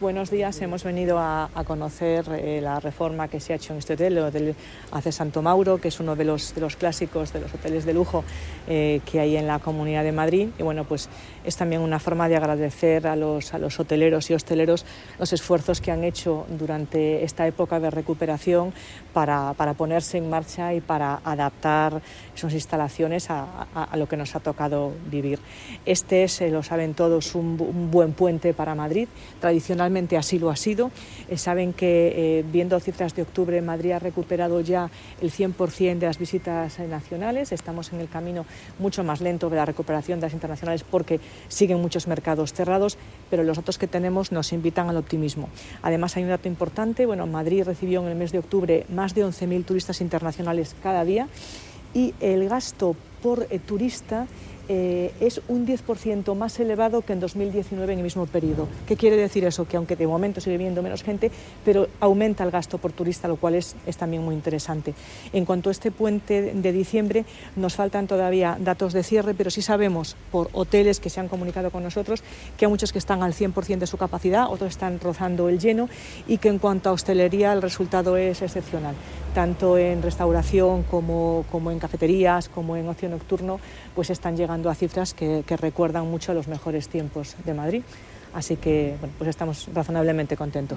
buenos días. Hemos venido a conocer la reforma que se ha hecho en este hotel, el Hotel AC Santo Mauro, que es uno de los clásicos de los hoteles de lujo que hay en la Comunidad de Madrid. Y bueno, pues es también una forma de agradecer a los hoteleros y hosteleros los esfuerzos que han hecho durante esta época de recuperación para ponerse en marcha y para adaptar sus instalaciones a lo que nos ha tocado vivir. Este es, lo saben todos, un buen puente para Madrid. Tradicionalmente así lo ha sido. Saben que viendo cifras de octubre, Madrid ha recuperado ya el 100% de las visitas nacionales. Estamos en el camino mucho más lento de la recuperación de las internacionales porque siguen muchos mercados cerrados, pero los datos que tenemos nos invitan al optimismo. Además, hay un dato importante. Madrid recibió en el mes de octubre más de 11.000 turistas internacionales cada día y el gasto por turista es un 10% más elevado que en 2019 en el mismo periodo. ¿Qué quiere decir eso? Que aunque de momento sigue viendo menos gente, pero aumenta el gasto por turista, lo cual es también muy interesante. En cuanto a este puente de diciembre, nos faltan todavía datos de cierre, pero sí sabemos por hoteles que se han comunicado con nosotros que hay muchos que están al 100% de su capacidad, otros están rozando el lleno y que en cuanto a hostelería el resultado es excepcional. Tanto en restauración como en cafeterías, como en ocio nocturno, pues están llegando a cifras que recuerdan mucho a los mejores tiempos de Madrid. Así que, pues estamos razonablemente contentos.